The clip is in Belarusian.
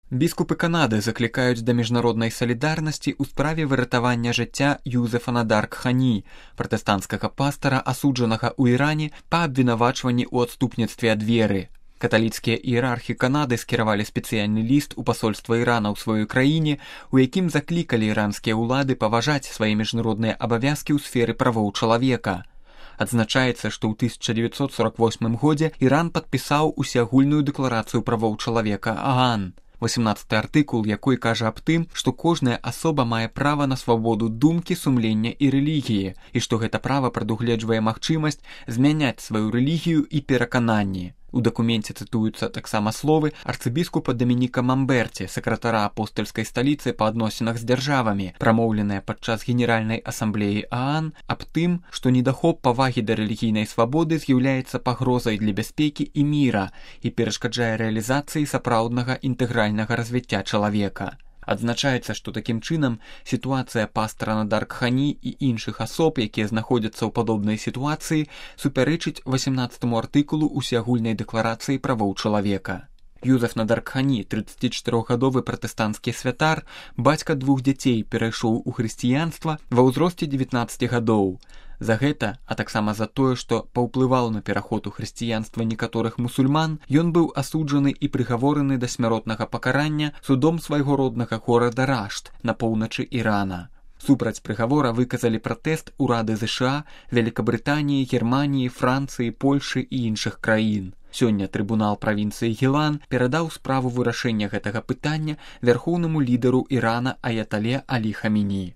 Біскупы Канады заклікаюць да міжнароднай салідарнасці ў справе выратавання жыцця Юзефа Надарк-Хані, пратэстанцкага пастара, асуджанага ў Іране па абвінавачванні ў адступніцтве ад веры. Каталіцкія іерархі Канады скіравалі спецыяльны ліст у пасольства Ірана ў сваёй краіне, у якім заклікалі іранскія ўлады паважаць свае міжнародныя абавязкі ў сферы правоў чалавека. Адзначаецца, што ў 1948 годзе Іран падпісаў усеагульную дэкларацыю правоў чалавека ААН. 18 артыкул, якой кажа аб тым, што кожная асоба мае права на свабоду думкі, сумлення і рэлігіі, і што гэта права прадугледжвае магчымасць змяняць сваю рэлігію і перакананні. У дакуменце цытуюцца таксама словы арцыбіскупа Дамініка Мамберці, сакратара апостальскай сталіцы па адносінах з дзяржавамі, прамоўленыя падчас Генеральнай асамблеі ААН аб тым, што недахоп павагі да рэлігійнай свабоды з'яўляецца пагрозай для бяспекі і міра і перашкаджае рэалізацыі сапраўднага інтэгральнага развіцця чалавека. Адзначаецца, што такім чынам сітуацыя пастара Надарк-Хані і іншых асоб, якія знаходзяцца ў падобнай сітуацыі, супярэчыць 18 артыкулу усеагульнай дэкларацыі правоў чалавека. Юзеф Надарк-Хані, 34-гадовы пратэстанцкі святар, бацька 2 дзяцей, перайшоў у хрысціянства ва ўзросце 19 гадоў. За гэта, а таксама за тое, што паўплываў на пераход у хрысціянства некаторых мусульман, ён быў асуджаны і прыгавораны да смяротнага пакарання судом свайго роднага горада Рашт на поўначы Ірана. Супраць прыгавора выказалі пратэст урады ЗША, Вялікабрытаніі, Германіі, Францыі, Польшы і іншых краін. Сёння трыбунал правінцыі Гілан перадаў справу вырашэння гэтага пытання вярхоўнаму лідару Ірана аятале Алі Хаміні.